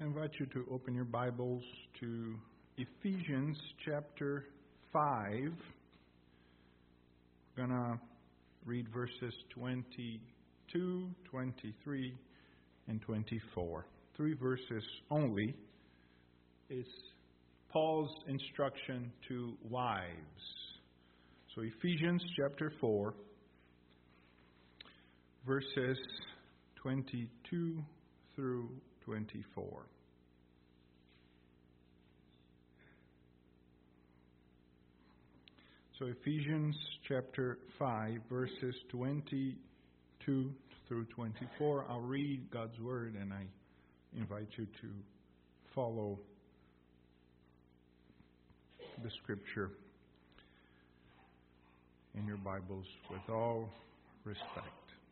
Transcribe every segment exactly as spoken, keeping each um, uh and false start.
I invite you to open your Bibles to Ephesians chapter five. We're going to read verses twenty-two, twenty-three, and twenty-four. Three verses only. It's Paul's instruction to wives. So Ephesians chapter four, verses twenty-two through twenty-four. So Ephesians chapter five, verses twenty-two through twenty-four. I'll read God's word and I invite you to follow the scripture in your Bibles with all respect.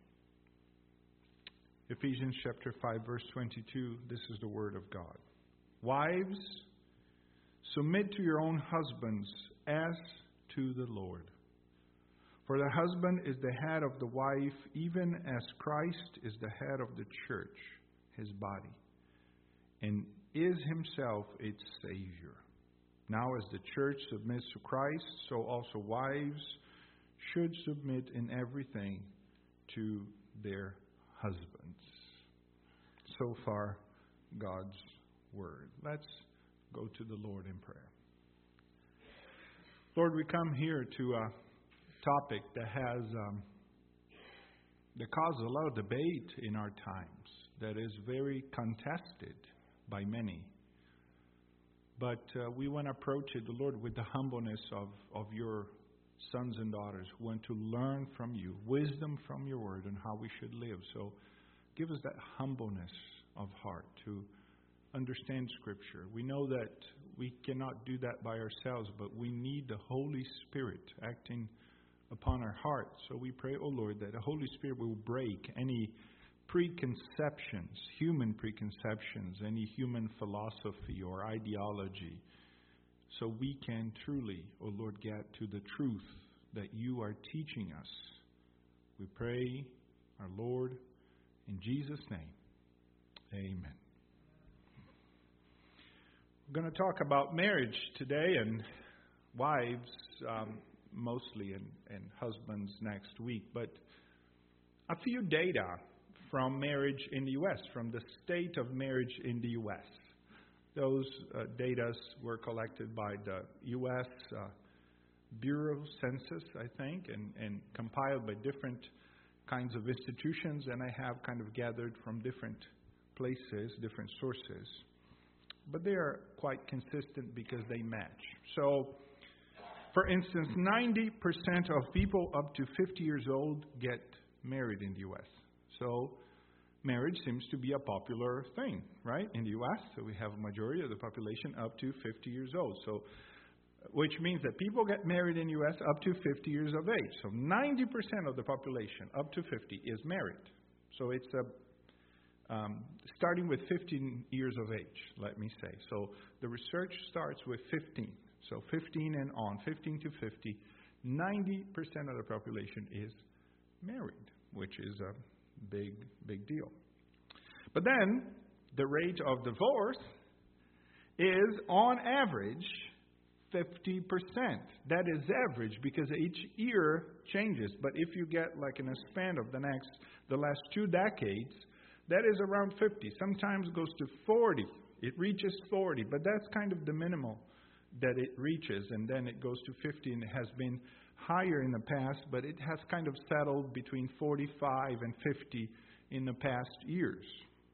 Ephesians chapter five, verse twenty-two, this is the word of God. Wives, submit to your own husbands as to the Lord. For the husband is the head of the wife, even as Christ is the head of the church, his body, and is himself its Savior. Now as the church submits to Christ, so also wives should submit in everything to their husbands. So far, God's word. Let's go to the Lord in prayer. Lord, we come here to a topic that has um, that causes a lot of debate in our times, that is very contested by many. But uh, we want to approach it, the Lord, with the humbleness of, of your sons and daughters who want to learn from you, wisdom from your word and how we should live. So give us that humbleness of heart to understand Scripture. We know that we cannot do that by ourselves, but we need the Holy Spirit acting upon our hearts. So we pray, O Lord, that the Holy Spirit will break any preconceptions, human preconceptions, any human philosophy or ideology, so we can truly, O Lord, get to the truth that you are teaching us. We pray, our Lord, in Jesus' name, amen. We're going to talk about marriage today, and wives um, mostly, and, and husbands next week. But a few data from marriage in the U S, from the state of marriage in the U S. Those uh, data were collected by the U S uh, Bureau of Census, I think, and, and compiled by different kinds of institutions, and I have kind of gathered from different places, different sources. But they are quite consistent because they match. So, for instance, ninety percent of people up to fifty years old get married in the U S. So, marriage seems to be a popular thing, right, in the U S. So we have a majority of the population up to fifty years old. So, which means that people get married in the U S up to fifty years of age. So ninety percent of the population up to fifty is married. So it's a um, starting with fifteen years of age, let me say. So the research starts with fifteen. So fifteen and on, fifteen to fifty, ninety percent of the population is married, which is a big, big deal. But then the rate of divorce is, on average, fifty percent. That is average because each year changes. But if you get like in a span of the next, the last two decades, that is around fifty. Sometimes it goes to forty. It reaches forty, but that's kind of the minimal that it reaches. And then it goes to fifty, and it has been higher in the past, but it has kind of settled between forty-five and fifty in the past years.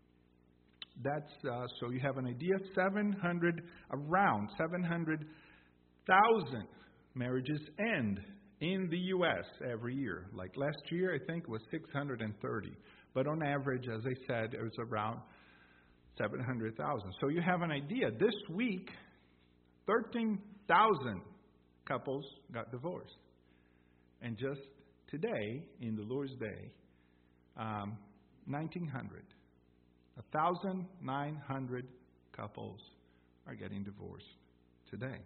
That's uh, so you have an idea. seven hundred, around seven hundred thousand marriages end in the U S every year. Like last year, I think it was six hundred thirty. But on average, as I said, it was around seven hundred thousand. So you have an idea. This week, thirteen thousand couples got divorced. And just today, in the Lord's Day, um, nineteen hundred. one thousand nine hundred couples are getting divorced today.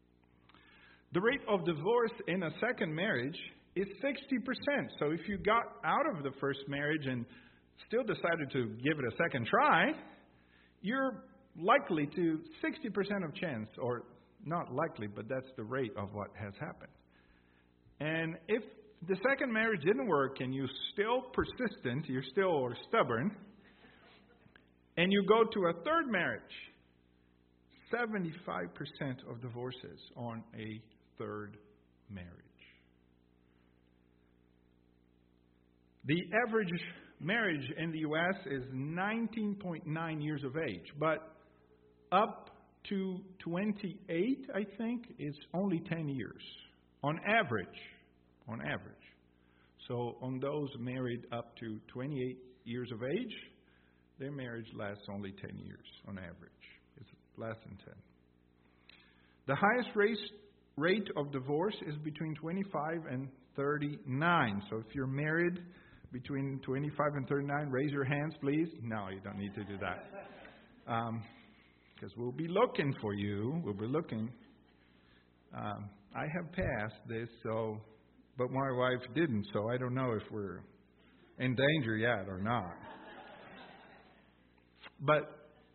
The rate of divorce in a second marriage is sixty percent. So if you got out of the first marriage and still decided to give it a second try, you're likely to sixty percent of chance, or not likely, but that's the rate of what has happened. And if the second marriage didn't work and you're still persistent, you're still stubborn, and you go to a third marriage, seventy-five percent of divorces on a third marriage. The average marriage in the U S is nineteen point nine years of age, but up to twenty-eight, I think, is only ten years on average. On average. So on those married up to twenty-eight years of age, their marriage lasts only ten years on average. It's less than ten. The highest rate, rate of divorce is between twenty-five and thirty-nine. So if you're married between twenty-five and thirty-nine, raise your hands, please. No, you don't need to do that. Because um, we'll be looking for you. We'll be looking. Um, I have passed this, so, but my wife didn't, so I don't know if we're in danger yet or not. But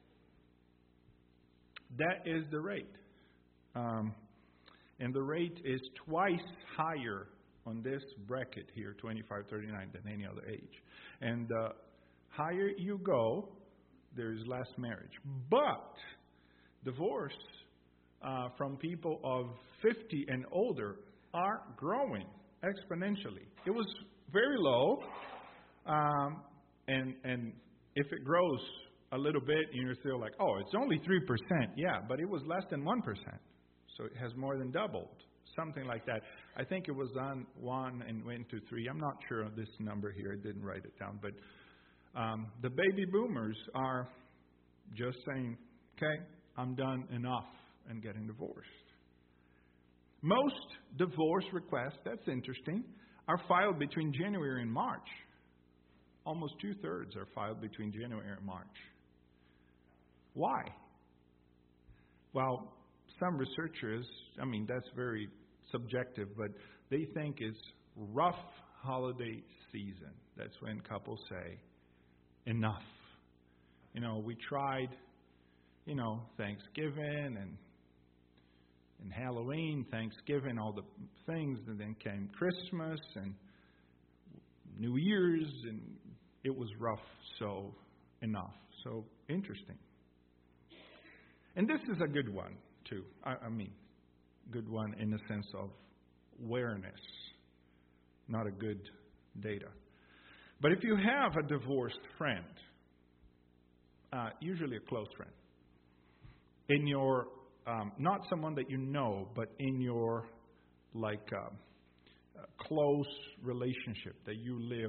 that is the rate. Um, and the rate is twice higher on this bracket here, twenty-five thirty-nine, than any other age. And the higher you go, there is less marriage. But divorce uh, from people of fifty and older are growing exponentially. It was very low, um, and and if it grows a little bit, and you're still like, oh, it's only three percent. Yeah, but it was less than one percent. So it has more than doubled. Something like that. I think it was on one and went to three. I'm not sure of this number here. I didn't write it down. But um, the baby boomers are just saying, okay, I'm done enough, and getting divorced. Most divorce requests, that's interesting, are filed between January and March. Almost two-thirds are filed between January and March. Why? Well, some researchers, I mean, that's very subjective, but they think it's rough holiday season. That's when couples say, enough. You know, we tried, you know, Thanksgiving and and Halloween, Thanksgiving, all the things, and then came Christmas and New Year's, and it was rough, so enough. So interesting. And this is a good one, too. I, I mean, good one in the sense of awareness, not a good data. But if you have a divorced friend, uh, usually a close friend, in your, um, not someone that you know, but in your, like, um, uh, close relationship that you live,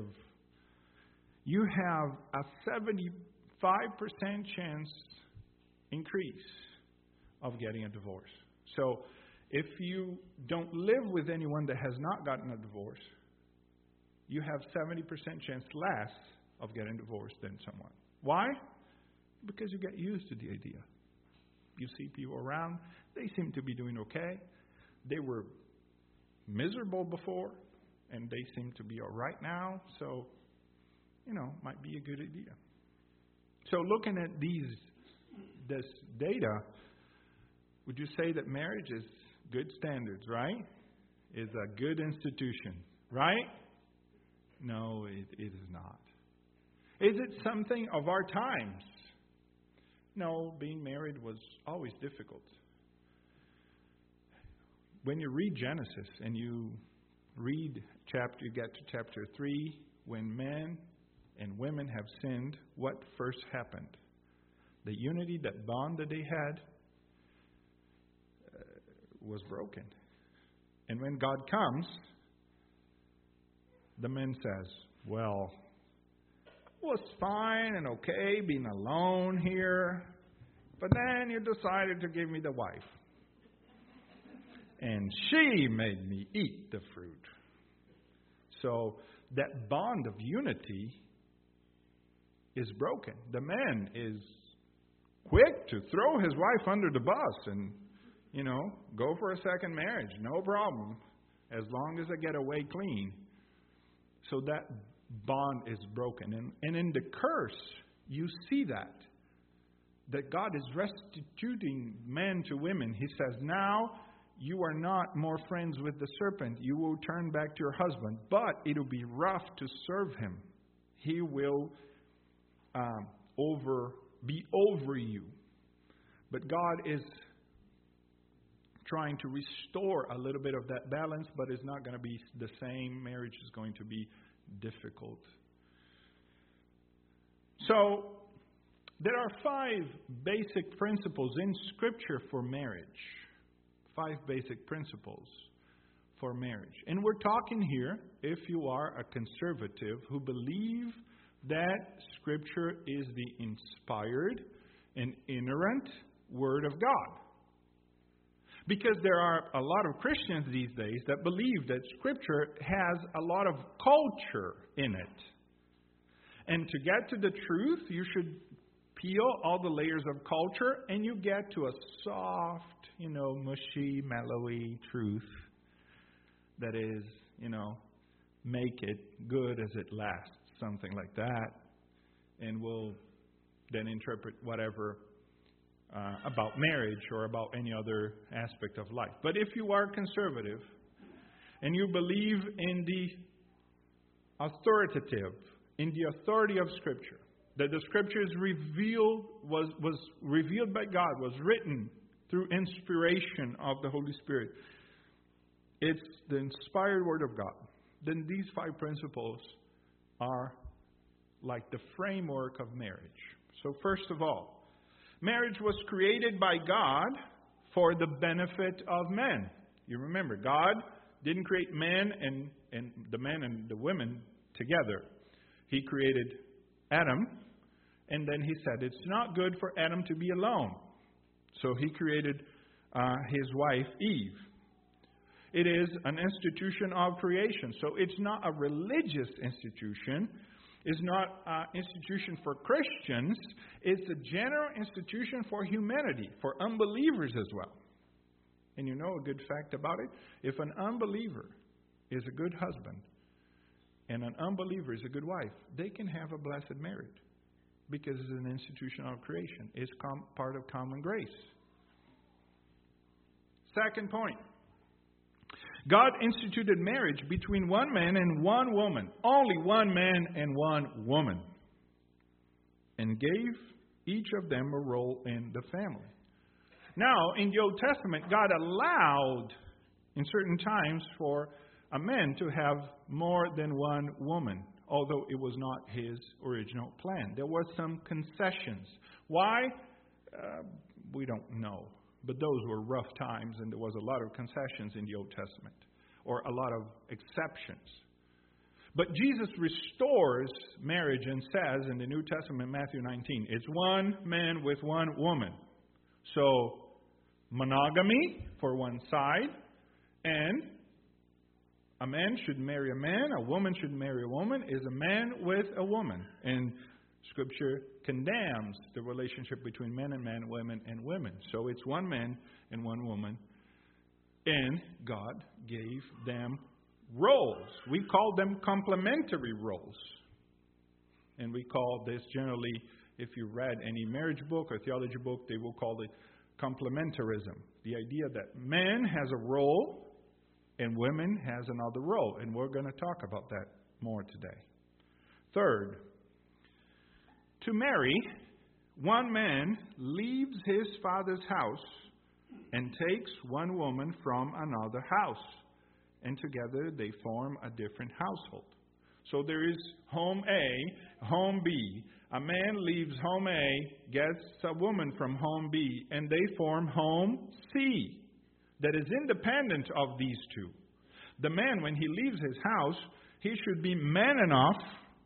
you have a seventy-five percent chance increase of getting a divorce. So if you don't live with anyone that has not gotten a divorce, you have seventy percent chance less of getting divorced than someone. Why? Because you get used to the idea. You see people around, they seem to be doing okay. They were miserable before, and they seem to be all right now. So, you know, might be a good idea. So looking at these, this data, would you say that marriage is good standards, right? Is a good institution, right? No, it, it is not. Is it something of our times? No, being married was always difficult. When you read Genesis and you read chapter, you get to chapter three, when men and women have sinned, what first happened? The unity, that bond that they had, uh, was broken. And when God comes, the man says, well, it was fine and okay being alone here, but then you decided to give me the wife. And she made me eat the fruit. So that bond of unity is broken. The man is quick to throw his wife under the bus and, you know, go for a second marriage. No problem, as long as I get away clean. So that bond is broken. And, and in the curse, you see that. that God is restituting men to women. He says, now you are not more friends with the serpent. You will turn back to your husband, but it will be rough to serve him. He will um, over be over you. But God is trying to restore a little bit of that balance, but it's not going to be the same. Marriage is going to be difficult. So, there are five basic principles in Scripture for marriage. Five basic principles for marriage. And we're talking here, if you are a conservative who believe that Scripture is the inspired and inerrant Word of God. Because there are a lot of Christians these days that believe that Scripture has a lot of culture in it. And to get to the truth, you should peel all the layers of culture and you get to a soft, you know, mushy, mellowy truth that is, you know, make it good as it lasts, something like that. And we'll then interpret whatever uh, about marriage or about any other aspect of life. But if you are conservative and you believe in the authoritative, in the authority of Scripture, that the Scriptures revealed was was revealed by God, was written through inspiration of the Holy Spirit. It's the inspired Word of God. Then these five principles are like the framework of marriage. So first of all, marriage was created by God for the benefit of men. You remember, God didn't create men and, and the men and the women together. He created Adam, and then he said, it's not good for Adam to be alone. So he created uh, his wife, Eve. It is an institution of creation. So it's not a religious institution. It's not an institution for Christians. It's a general institution for humanity, for unbelievers as well. And you know a good fact about it? If an unbeliever is a good husband and an unbeliever is a good wife, they can have a blessed marriage because it's an institution of creation. It's com- part of common grace. Second point. God instituted marriage between one man and one woman. Only one man and one woman. And gave each of them a role in the family. Now, in the Old Testament, God allowed in certain times for a man to have more than one woman, although it was not his original plan. There were some concessions. Why? Uh, we don't know. But those were rough times, and there was a lot of concessions in the Old Testament, or a lot of exceptions. But Jesus restores marriage and says in the New Testament, Matthew nineteen, it's one man with one woman. So, monogamy for one side, and a man should marry a man, a woman should marry a woman, is a man with a woman. And Scripture condemns the relationship between men and men, women and women. So it's one man and one woman. And God gave them roles. We call them complementary roles. And we call this generally, if you read any marriage book or theology book, they will call it complementarism. The idea that man has a role and women has another role. And we're going to talk about that more today. Third, to marry, one man leaves his father's house and takes one woman from another house. And together they form a different household. So there is home A, home B. A man leaves home A, gets a woman from home B, and they form home C that is independent of these two. The man, when he leaves his house, he should be man enough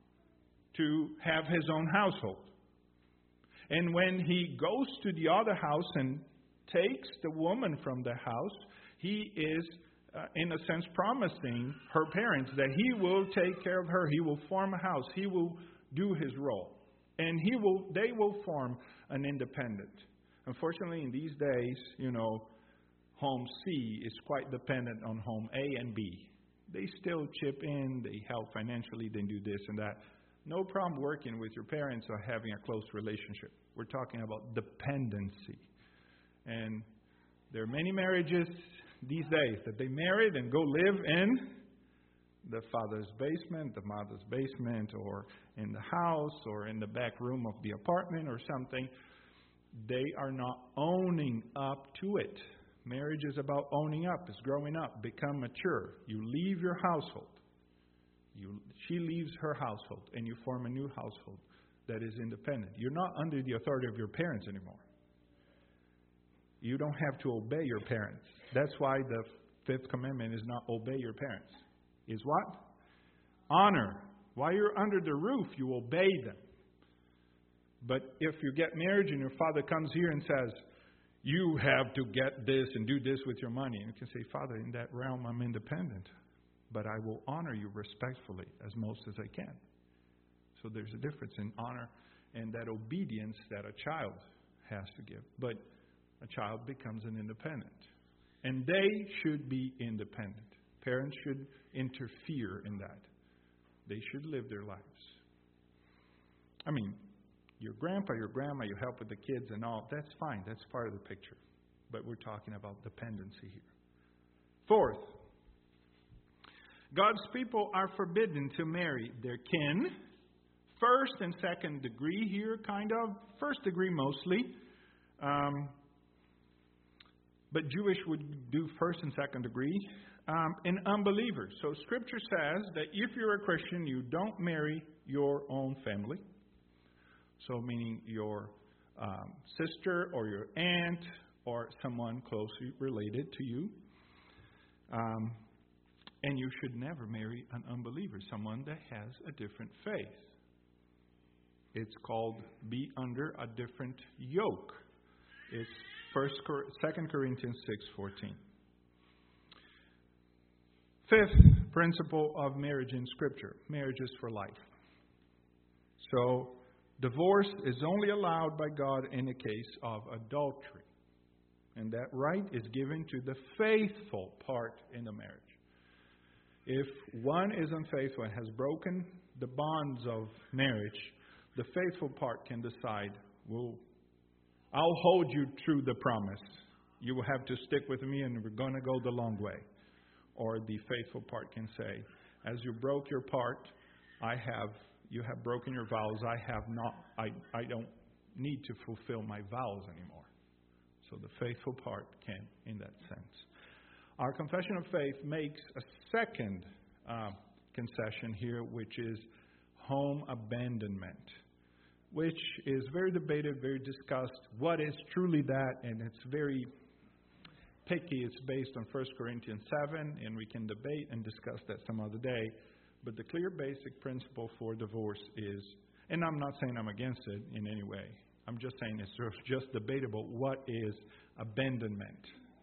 to have his own household. And when he goes to the other house and takes the woman from the house, he is, uh, in a sense, promising her parents that he will take care of her. He will form a house. He will do his role. And he will, they will form an independent. Unfortunately, in these days, you know, home C is quite dependent on home A and B. They still chip in, they help financially, they do this and that. No problem working with your parents or having a close relationship. We're talking about dependency. And there are many marriages these days that they married and go live in the father's basement, the mother's basement, or in the house, or in the back room of the apartment or something. They are not owning up to it. Marriage is about owning up. It's growing up. Become mature. You leave your household. You, she leaves her household, and you form a new household that is independent. You're not under the authority of your parents anymore. You don't have to obey your parents. That's why the fifth commandment is not obey your parents. Is what? Honor. While you're under the roof, you obey them. But if you get married and your father comes here and says, you have to get this and do this with your money, and you can say, Father, in that realm I'm independent, but I will honor you respectfully as most as I can. So there's a difference in honor and that obedience that a child has to give. But a child becomes an independent. And they should be independent. Parents should interfere in that. They should live their lives. I mean, your grandpa, your grandma, you help with the kids and all, that's fine. That's part of the picture. But we're talking about dependency here. Fourth, God's people are forbidden to marry their kin. First and second degree here, kind of. First degree mostly. Um, but Jewish would do first and second degree. Um, and unbelievers. So Scripture says that if you're a Christian, you don't marry your own family. So meaning your um, sister or your aunt or someone closely related to you. Um, and you should never marry an unbeliever, someone that has a different faith. It's called be under a different yoke. It's First, Second Corinthians six fourteen. Fifth principle of marriage in Scripture. Marriage is for life. So, divorce is only allowed by God in the case of adultery. And that right is given to the faithful part in the marriage. If one is unfaithful and has broken the bonds of marriage, the faithful part can decide, well, I'll hold you through the promise. You will have to stick with me and we're going to go the long way. Or the faithful part can say, as you broke your part, I have, you have broken your vows. I have not, I, I don't need to fulfill my vows anymore. So the faithful part can, in that sense. Our confession of faith makes a second uh, concession here, which is home abandonment, which is very debated, very discussed. What is truly that? And it's very picky. It's based on First Corinthians seven, and we can debate and discuss that some other day. But the clear basic principle for divorce is, and I'm not saying I'm against it in any way. I'm just saying it's sort of just debatable. What is abandonment?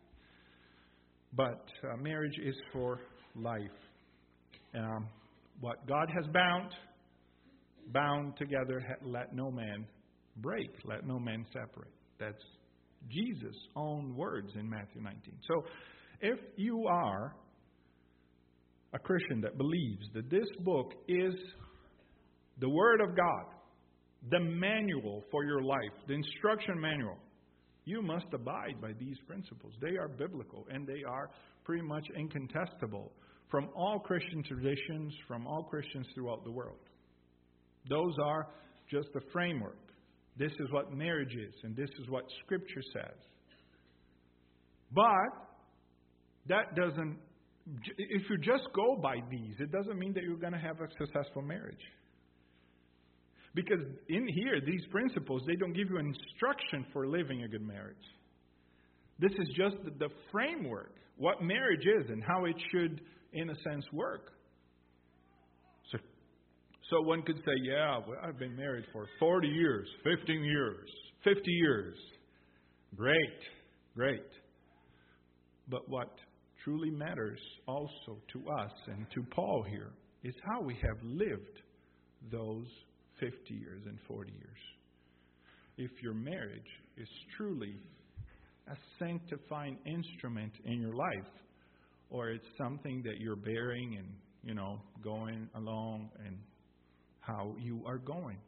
But uh, marriage is for life. Um, what God has bound, bound together, let no man break. Let no man separate. That's Jesus' own words in Matthew nineteen. So, if you are a Christian that believes that this book is the Word of God, the manual for your life, the instruction manual, you must abide by these principles. They are biblical and they are pretty much incontestable from all Christian traditions, from all Christians throughout the world. Those are just the framework. This is what marriage is, and this is what Scripture says. But that doesn't, if you just go by these, it doesn't mean that you're going to have a successful marriage. Because in here, these principles, they don't give you an instruction for living a good marriage. This is just the framework, what marriage is and how it should, in a sense, work. So, so one could say, yeah, well, I've been married for forty years, fifteen years, fifty years. Great, great. But what truly matters also to us and to Paul here is how we have lived those fifty years and forty years. If your marriage is truly a sanctifying instrument in your life, or it's something that you're bearing and, you know, going along and how you are going.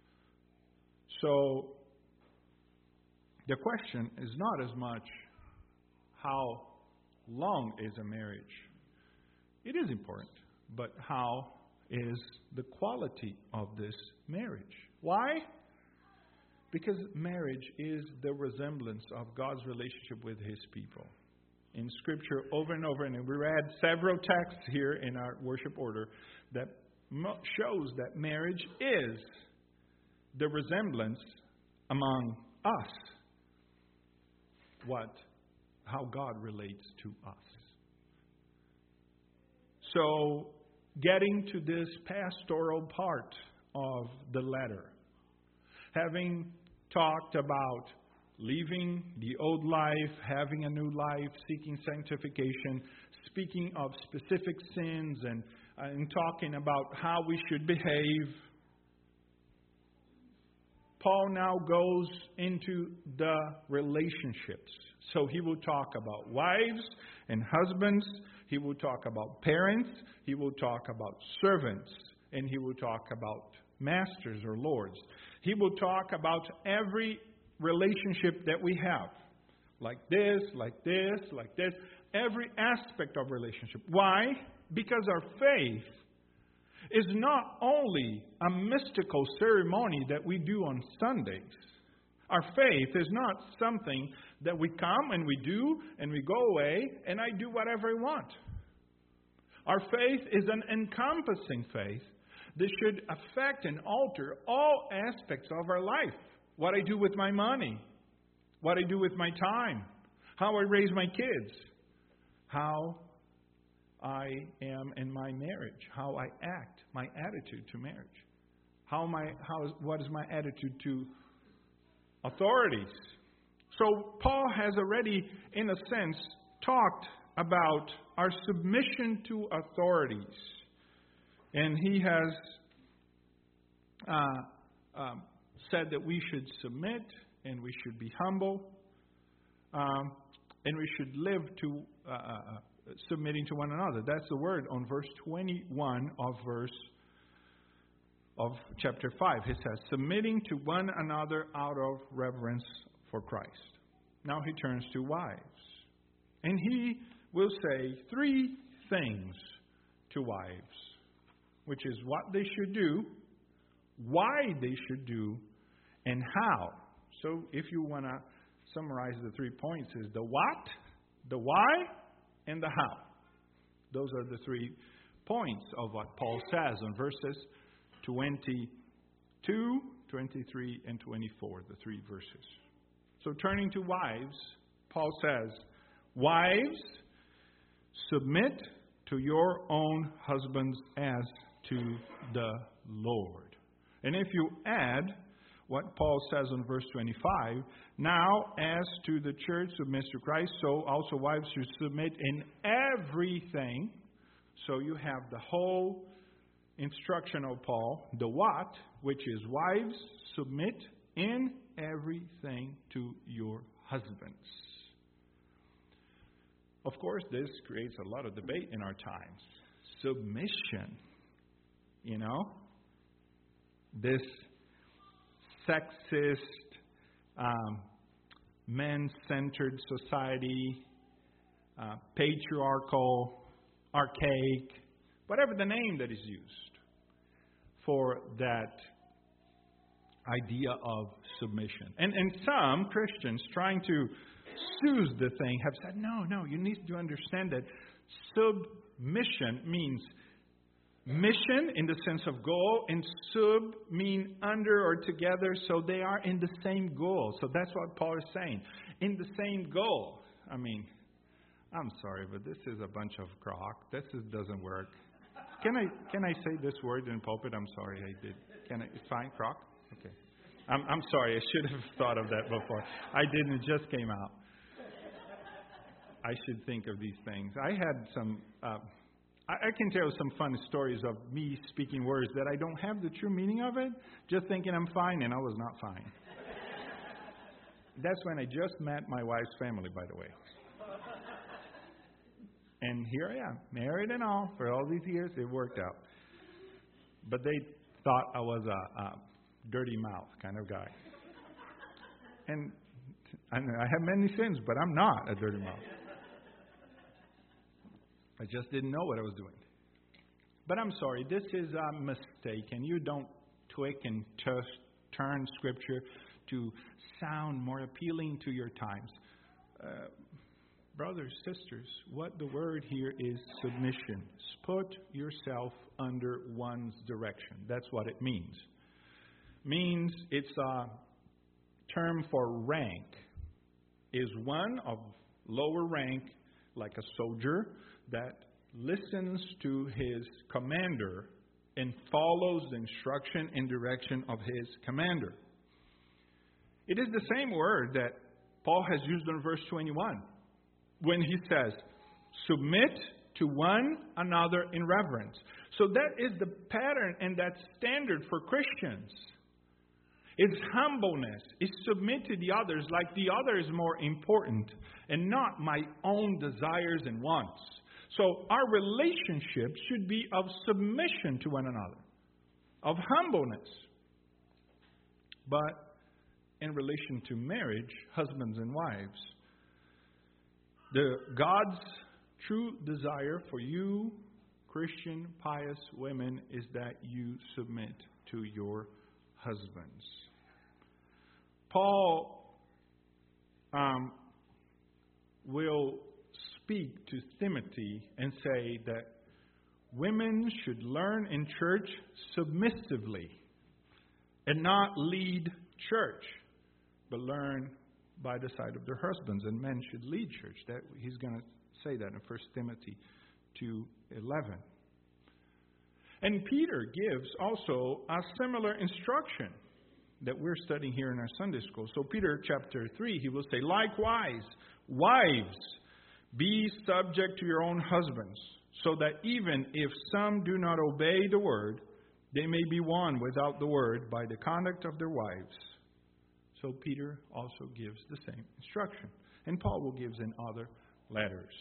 So, the question is not as much how long is a marriage. It is important, but how is the quality of this marriage? Why? Because marriage is the resemblance of God's relationship with His people. In Scripture, over and over, and we read several texts here in our worship order that shows that marriage is the resemblance among us, what, how God relates to us. So, getting to this pastoral part of the letter, having talked about leaving the old life, having a new life, seeking sanctification, speaking of specific sins, and, and talking about how we should behave, Paul now goes into the relationships. So he will talk about wives and husbands. He will talk about parents. He will talk about servants. And he will talk about masters or lords. He will talk about every relationship that we have. Like this, like this, like this. Every aspect of relationship. Why? Because our faith is not only a mystical ceremony that we do on Sundays. Our faith is not something that we come and we do and we go away and I do whatever I want. Our faith is an encompassing faith that should affect and alter all aspects of our life. What I do with my money, what I do with my time, how I raise my kids, how I am in my marriage, how I act, my attitude to marriage, how my how what is my attitude to authorities. So Paul has already, in a sense, talked about our submission to authorities, and he has uh, um, said that we should submit and we should be humble, um, and we should live to. Uh, uh, submitting to one another. That's the word on verse twenty-one of verse of chapter five. It says, submitting to one another out of reverence for Christ. Now he turns to wives. And he will say three things to wives, which is what they should do, why they should do, and how. So if you want to summarize the three points, is the what, the why, and the how. Those are the three points of what Paul says in verses twenty-two, twenty-three, and twenty-four, the three verses. So turning to wives, Paul says, wives, submit to your own husbands as to the Lord. And if you add what Paul says in verse twenty-five, now as to the church submits to Christ, so also wives should submit in everything. So you have the whole instruction of Paul, the what, which is wives, submit in everything to your husbands. Of course, this creates a lot of debate in our times. Submission, you know, this sexist, um, men-centered society, uh, patriarchal, archaic, whatever the name that is used for that idea of submission. And, and some Christians trying to soothe the thing have said, no, no, you need to understand that submission means mission in the sense of goal, and sub mean under or together, so they are in the same goal. So that's what Paul is saying. In the same goal. I mean, I'm sorry, but this is a bunch of crock. This is, doesn't work. Can I can I say this word in pulpit? I'm sorry, I did. Can I? It's fine, crock? Okay. I'm I'm sorry. I should have thought of that before. I didn't. It just came out. I should think of these things. I had some. Uh, I can tell some fun stories of me speaking words that I don't have the true meaning of it, just thinking I'm fine, and I was not fine. That's when I just met my wife's family, by the way. And here I am, married and all, for all these years. It worked out. But they thought I was a, a dirty mouth kind of guy. And I I have many sins, but I'm not a dirty mouth. I just didn't know what I was doing. But I'm sorry, this is a mistake, and you don't tweak and t- turn Scripture to sound more appealing to your times. Uh, brothers, sisters, what the word here is submission. Put yourself under one's direction. That's what it means. Means it's a term for rank. Is one of lower rank, like a soldier, that listens to his commander and follows the instruction and direction of his commander. It is the same word that Paul has used in verse twenty-one when he says, submit to one another in reverence. So that is the pattern and that standard for Christians. It's humbleness. It's submit to the others like the other is more important and not my own desires and wants. So our relationship should be of submission to one another, of humbleness. But in relation to marriage, husbands and wives, the God's true desire for you, Christian, pious women, is that you submit to your husbands. Paul um, will speak to Timothy and say that women should learn in church submissively and not lead church, but learn by the side of their husbands. And men should lead church. That he's going to say that in First Timothy two eleven. And Peter gives also a similar instruction that we're studying here in our Sunday school. So Peter chapter three, he will say, likewise, wives, be subject to your own husbands, so that even if some do not obey the word, they may be won without the word by the conduct of their wives. So Peter also gives the same instruction. And Paul will give in other letters.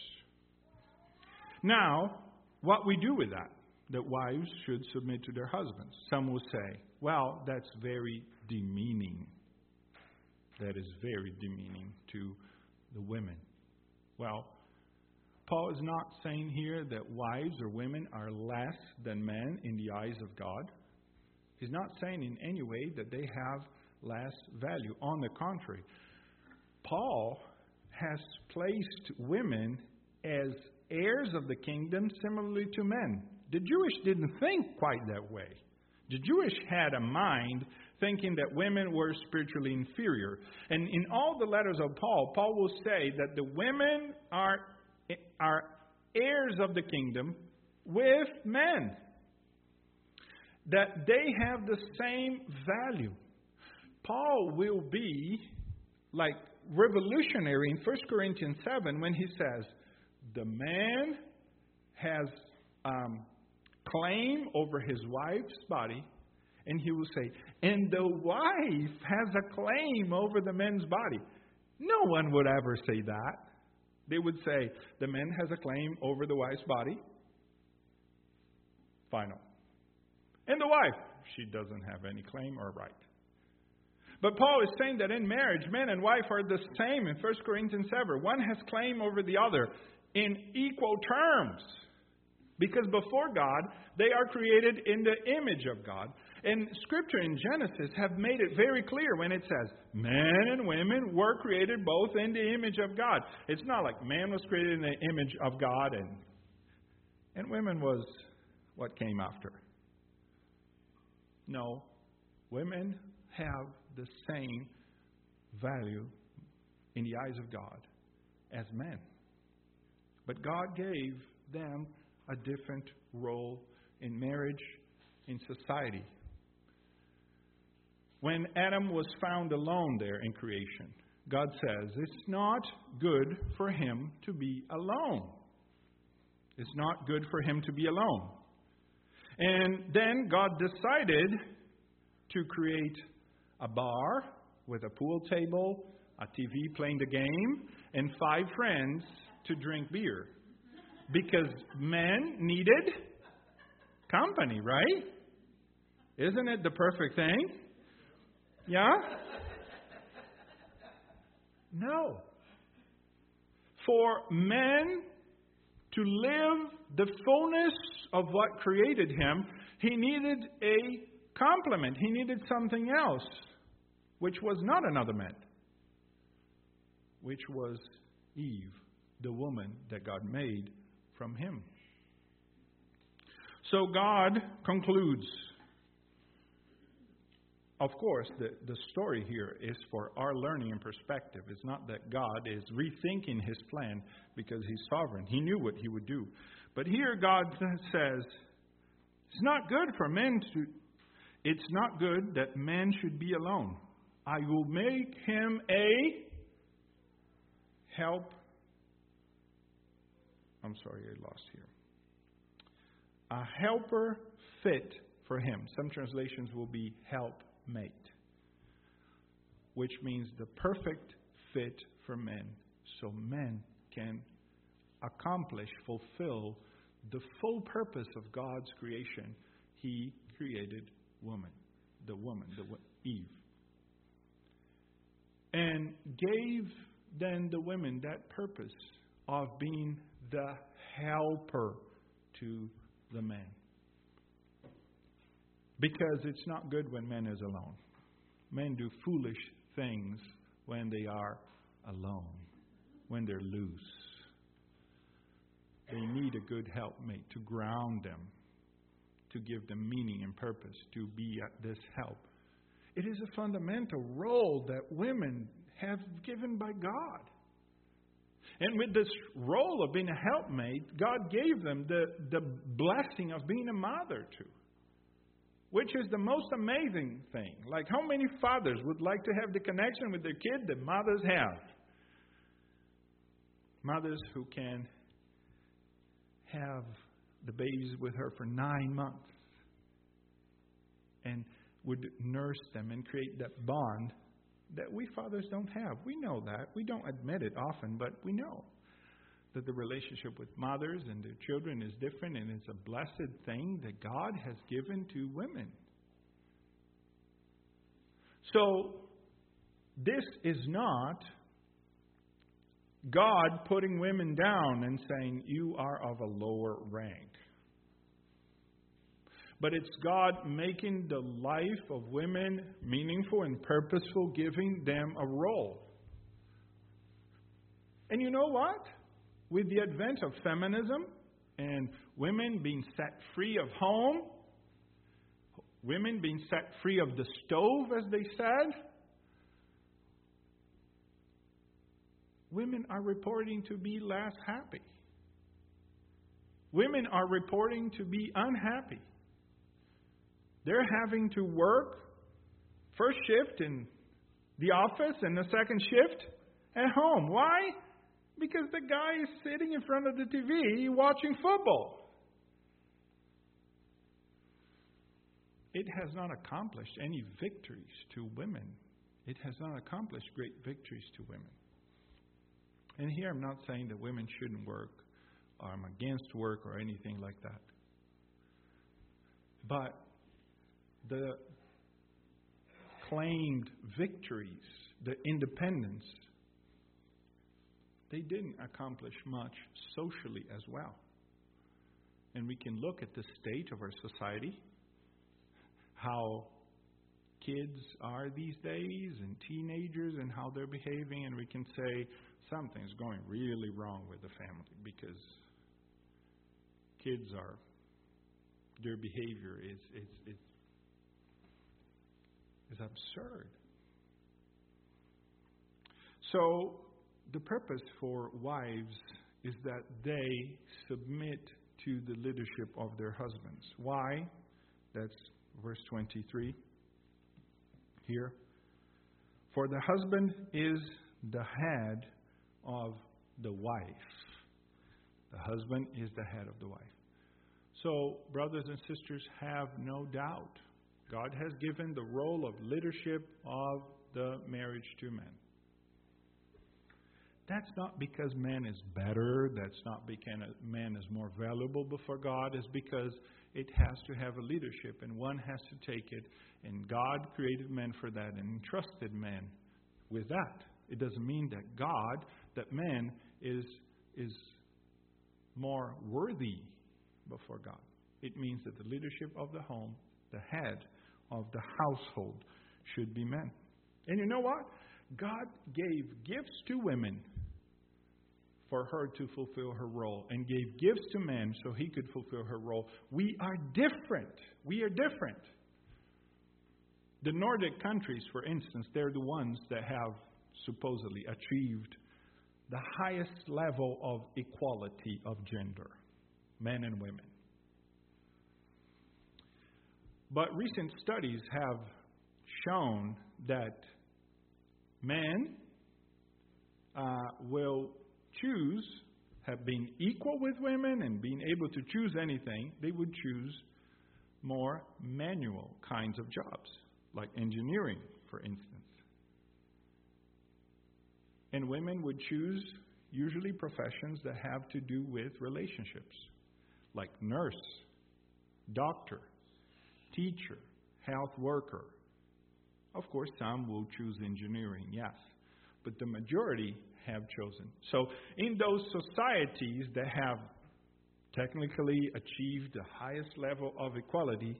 Now, what we do with that, that wives should submit to their husbands. Some will say, well, that's very demeaning. That is very demeaning to the women. Well, Paul is not saying here that wives or women are less than men in the eyes of God. He's not saying in any way that they have less value. On the contrary, Paul has placed women as heirs of the kingdom similarly to men. The Jewish didn't think quite that way. The Jewish had a mind thinking that women were spiritually inferior. And in all the letters of Paul, Paul will say that the women are, are heirs of the kingdom with men. That they have the same value. Paul will be like revolutionary in First Corinthians seven when he says, the man has um, claim over his wife's body, and he will say, and the wife has a claim over the man's body. No one would ever say that. They would say, the man has a claim over the wife's body. Final. And the wife, she doesn't have any claim or right. But Paul is saying that in marriage, man and wife are the same in First Corinthians seven. One has claim over the other in equal terms. Because before God, they are created in the image of God. And Scripture in Genesis have made it very clear when it says, men and women were created both in the image of God. It's not like man was created in the image of God and, and women was what came after. No, women have the same value in the eyes of God as men. But God gave them a different role in marriage, in society. When Adam was found alone there in creation, God says, it's not good for him to be alone. It's not good for him to be alone. And then God decided to create a bar with a pool table, a T V playing the game, and five friends to drink beer. Because men needed company, right? Isn't it the perfect thing? Yeah? No. For man to live the fullness of what created him, he needed a complement. He needed something else, which was not another man, which was Eve, the woman that God made from him. So God concludes. Of course, the, the story here is for our learning and perspective. It's not that God is rethinking His plan because He's sovereign. He knew what He would do. But here God says, it's not good for men to, it's not good that man should be alone. I will make him a help. I'm sorry, I lost here. A helper fit for him. Some translations will be helpmate, which means the perfect fit for men, so men can accomplish, fulfill the full purpose of God's creation. He created woman, the woman, the Eve, and gave then the women that purpose of being the helper to the man. Because it's not good when man is alone. Men do foolish things when they are alone, when they're loose. They need a good helpmate to ground them, to give them meaning and purpose, to be this help. It is a fundamental role that women have given by God. And with this role of being a helpmate, God gave them the, the blessing of being a mother too, which is the most amazing thing. Like, how many fathers would like to have the connection with their kid that mothers have? Mothers who can have the babies with her for nine months and would nurse them and create that bond that we fathers don't have. We know that. We don't admit it often, but we know that the relationship with mothers and their children is different, and it's a blessed thing that God has given to women. So, this is not God putting women down and saying, you are of a lower rank. But it's God making the life of women meaningful and purposeful, giving them a role. And you know what? With the advent of feminism and women being set free of home, women being set free of the stove, as they said, women are reporting to be less happy. Women are reporting to be unhappy. They're having to work first shift in the office and the second shift at home. Why? Because the guy is sitting in front of the T V watching football. It has not accomplished any victories to women. It has not accomplished great victories to women. And here I'm not saying that women shouldn't work, or I'm against work or anything like that. But the claimed victories, the independence, they didn't accomplish much socially as well. And we can look at the state of our society, how kids are these days and teenagers and how they're behaving, and we can say something's going really wrong with the family because kids are, their behavior is, is, is is absurd. So the purpose for wives is that they submit to the leadership of their husbands. Why? That's verse twenty-three here. For the husband is the head of the wife. The husband is the head of the wife. So, brothers and sisters, have no doubt, God has given the role of leadership of the marriage to men. That's not because man is better. That's not because man is more valuable before God. It's because it has to have a leadership, and one has to take it. And God created men for that and entrusted men with that. It doesn't mean that God, that man is is more worthy before God. It means that the leadership of the home, the head of the household, should be men. And you know what? God gave gifts to women for her to fulfill her role, and gave gifts to men so he could fulfill her role. We are different. We are different. The Nordic countries, for instance, they're the ones that have supposedly achieved the highest level of equality of gender, men and women. But recent studies have shown that men uh, will choose, have been equal with women and being able to choose anything, they would choose more manual kinds of jobs, like engineering, for instance. And women would choose usually professions that have to do with relationships, like nurse, doctor, teacher, health worker. Of course, some will choose engineering, yes, but the majority have chosen. So in those societies that have technically achieved the highest level of equality,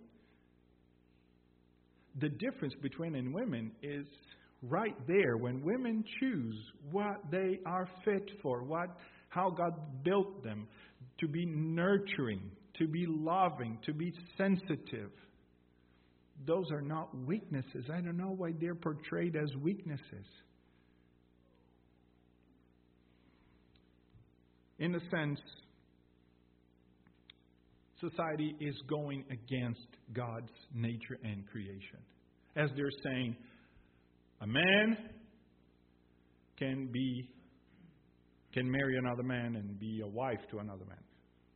the difference between men and women is right there. When women choose what they are fit for, what how God built them to be nurturing, to be loving, to be sensitive, those are not weaknesses. I don't know why they're portrayed as weaknesses. In a sense, society is going against God's nature and creation. As they're saying, a man can be can marry another man and be a wife to another man.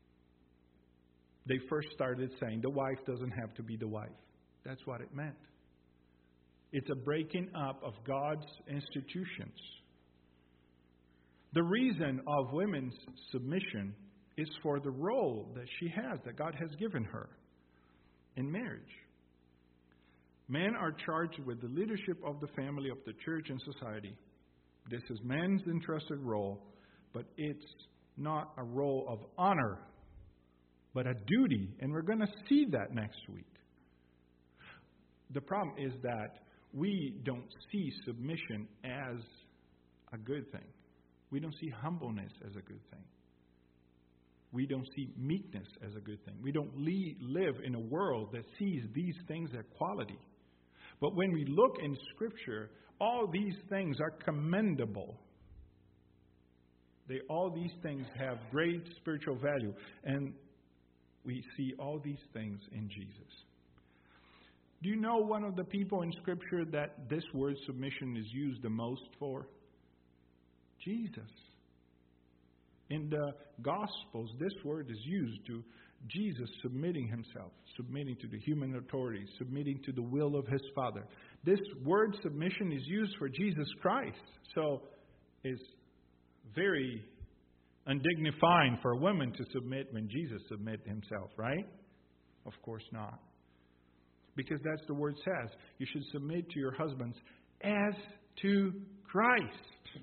They first started saying the wife doesn't have to be the wife. That's what it meant. It's a breaking up of God's institutions. The reason of women's submission is for the role that she has, that God has given her in marriage. Men are charged with the leadership of the family, of the church, and society. This is man's entrusted role, but it's not a role of honor, but a duty. And we're going to see that next week. The problem is that we don't see submission as a good thing. We don't see humbleness as a good thing. We don't see meekness as a good thing. We don't live in a world that sees these things as quality. But when we look in Scripture, all these things are commendable. They, all these things have great spiritual value. And we see all these things in Jesus. Do you know one of the people in Scripture that this word submission is used the most for? Jesus. In the Gospels, this word is used to Jesus submitting himself, submitting to the human authorities, submitting to the will of his Father. This word submission is used for Jesus Christ. So it's very undignifying for a woman to submit when Jesus submitted himself, right? Of course not. Because that's the word says. You should submit to your husbands as to Christ.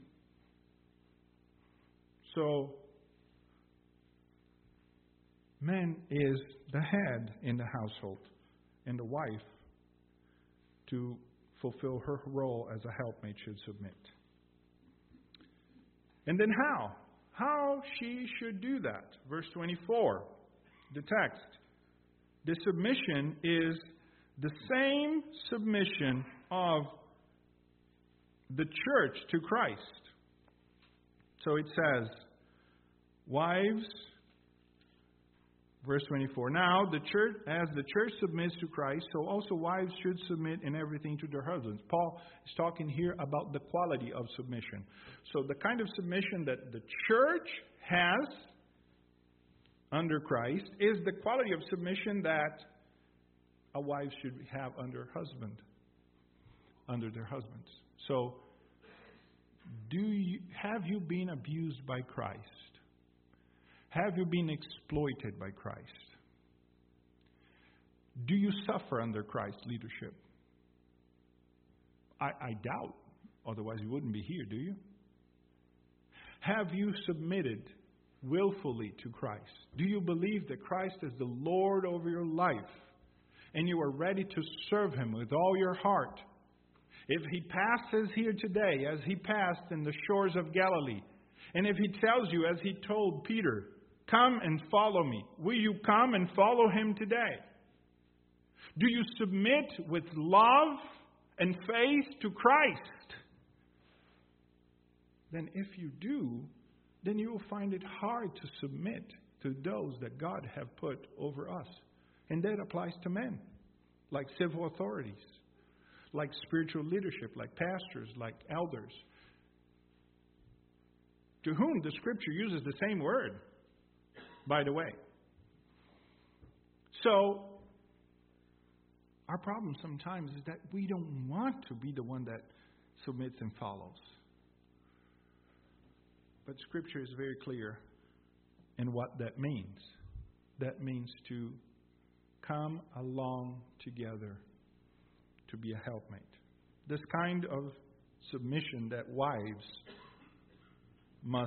So, man is the head in the household, and the wife, to fulfill her role as a helpmate, should submit. And then how? How she should do that. Verse twenty-four, the text. The submission is the same submission of the church to Christ. So it says, wives, verse twenty-four, now the church, as the church submits to Christ, so also wives should submit in everything to their husbands. Paul is talking here about the quality of submission. So the kind of submission that the church has under Christ is the quality of submission that a wife should have under her husband, under their husbands. So, do you, have you been abused by Christ? Have you been exploited by Christ? Do you suffer under Christ's leadership? I, I doubt. Otherwise, you wouldn't be here, do you? Have you submitted willfully to Christ? Do you believe that Christ is the Lord over your life and you are ready to serve Him with all your heart? If He passes here today as He passed in the shores of Galilee, and if He tells you, as He told Peter, come and follow me, will you come and follow Him today? Do you submit with love and faith to Christ? Then if you do, then you will find it hard to submit to those that God have put over us. And that applies to men, like civil authorities, like spiritual leadership, like pastors, like elders, to whom the Scripture uses the same word, by the way. So, our problem sometimes is that we don't want to be the one that submits and follows. But Scripture is very clear in what that means. That means to come along together to be a helpmate. This kind of submission that wives must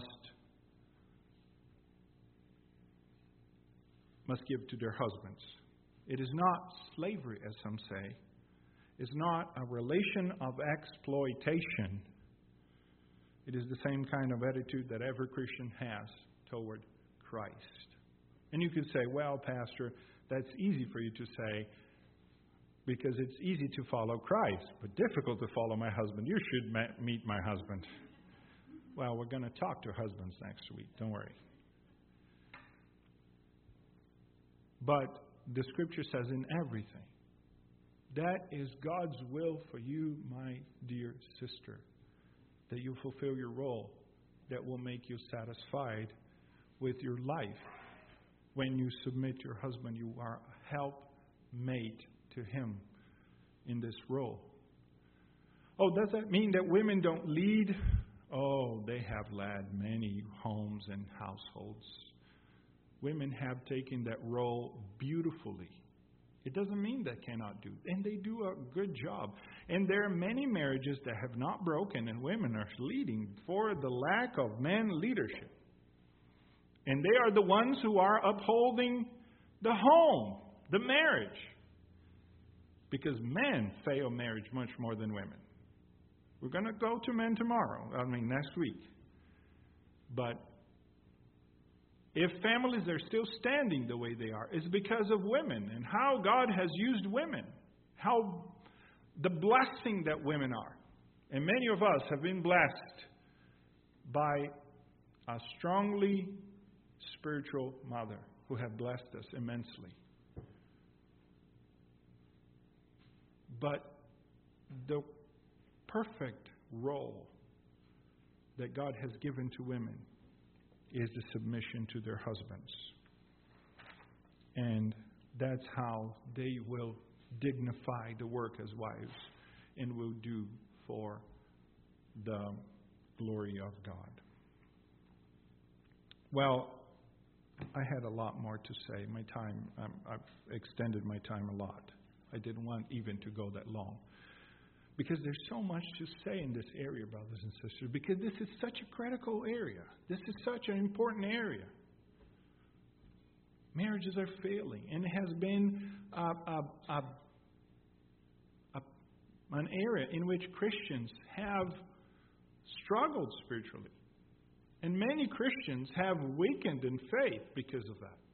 must give to their husbands. It is not slavery, as some say. It's not a relation of exploitation. It is the same kind of attitude that every Christian has toward Christ. And you could say, well, Pastor, that's easy for you to say because it's easy to follow Christ, but difficult to follow my husband. You should ma- meet my husband. Well, we're going to talk to husbands next week. Don't worry. But the Scripture says in everything, that is God's will for you, my dear sister, that you fulfill your role that will make you satisfied with your life. When you submit your husband, you are a helpmate to him in this role. Oh, does that mean that women don't lead? Oh, they have led many homes and households. Women have taken that role beautifully. It doesn't mean they cannot do. And they do a good job. And there are many marriages that have not broken and women are leading for the lack of men leadership. And they are the ones who are upholding the home, the marriage. Because men fail marriage much more than women. We're going to go to men tomorrow, I mean next week. But if families are still standing the way they are, it's because of women and how God has used women. How the blessing that women are. And many of us have been blessed by a strongly spiritual mother who have blessed us immensely. But the perfect role that God has given to women is the submission to their husbands. And that's how they will dignify the work as wives and will do for the glory of God. Well, I had a lot more to say. My time, um, I've extended my time a lot. I didn't want even to go that long. Because there's so much to say in this area, brothers and sisters. Because this is such a critical area. This is such an important area. Marriages are failing. And it has been a, a, a, a, an area in which Christians have struggled spiritually. And many Christians have weakened in faith because of that.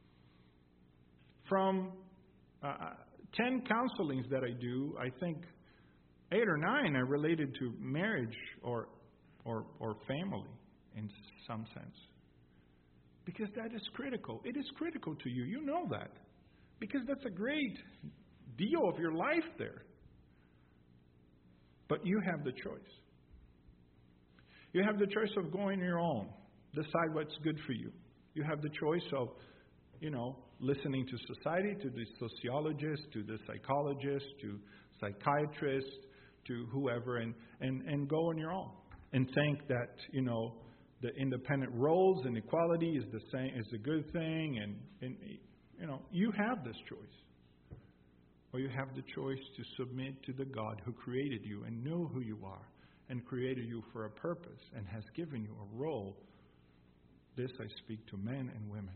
From uh, ten counselings that I do, I think eight or nine are related to marriage or, or, or family in some sense. Because that is critical. It is critical to you. You know that. Because that's a great deal of your life there. But you have the choice. You have the choice of going your own. Decide what's good for you. You have the choice of, you know, listening to society, to the sociologist, to the psychologist, to psychiatrist, to whoever, and, and, and go on your own. And think that, you know, the independent roles and equality is the same, is a good thing, and, and you know, you have this choice. or you have the choice to submit to the God who created you and know who you are and created you for a purpose and has given you a role. This I speak to men and women.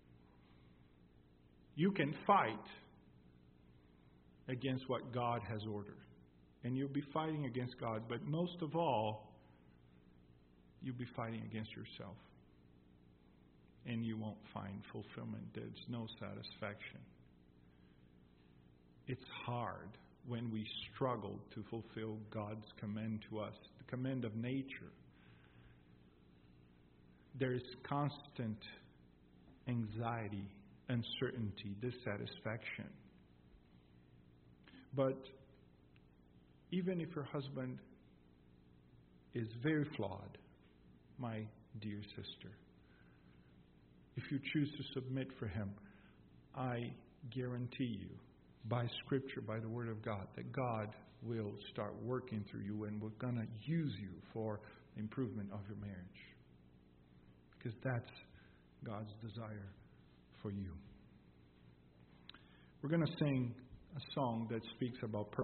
You can fight against what God has ordered. And you'll be fighting against God, but most of all, you'll be fighting against yourself. And you won't find fulfillment. There's no satisfaction. It's hard when we struggle to fulfill God's command to us, the command of nature. There is constant anxiety, uncertainty, dissatisfaction. But even if your husband is very flawed, my dear sister, if you choose to submit for him, I guarantee you, by Scripture, by the Word of God, that God will start working through you and we're going to use you for the improvement of your marriage. Because that's God's desire for you. We're going to sing a song that speaks about purpose.